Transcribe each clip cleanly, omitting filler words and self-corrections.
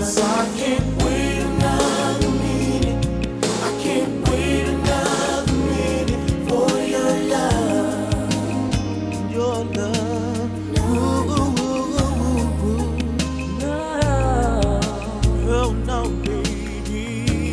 'Cause I can't wait another minute. I can't wait another minute for your love. Your love. Ooh, ooh, ooh, ooh, ooh. No. Oh no, baby.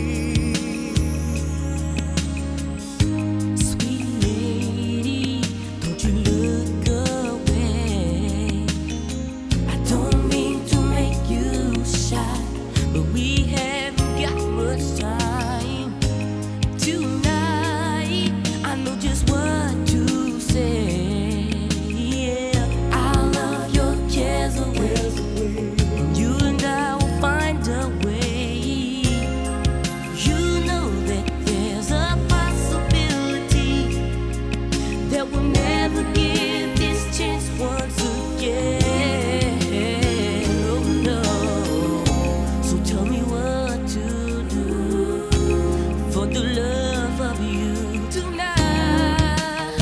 Sweet lady, don't you look away. I don't mean to make you shy, but we haven't got much time tonight. I know just what to say. Yeah, I'll love your cares away. You and I will find a way. You know that there's a possibility that we'll never give this chance once again. Oh no. So tell me what to do for the love of you tonight.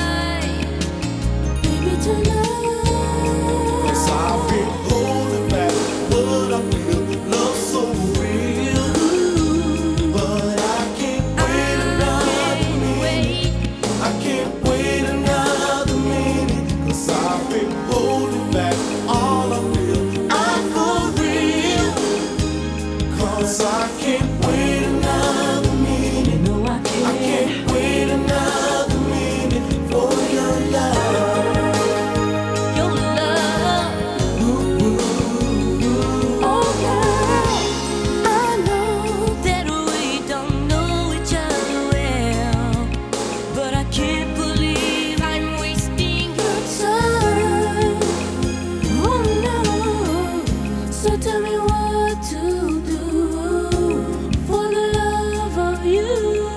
Baby, tonight. 'Cause I've been holding back what I feel. Love so real, but I can't wait another minute. I can't wait another minute. 'Cause I've been holding back all I feel. I'm for real. 'Cause I can't wait another minute. No, I I can't wait another minute for your love. Your love. Ooh, ooh, ooh. Oh girl, I know that we don't know each other well, but I can't believe I'm wasting your time. Oh no, so tell me what to do for the love of you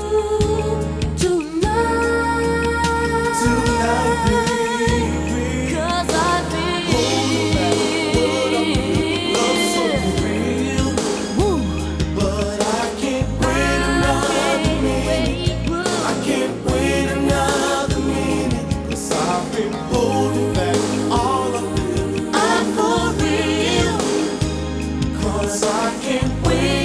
tonight. Tonight, baby. 'Cause I've been Love so real, Woo. but I can't wait another minute. I can't wait another minute. 'Cause I've been holding back all I feel. I'm for real. 'Cause I can't wait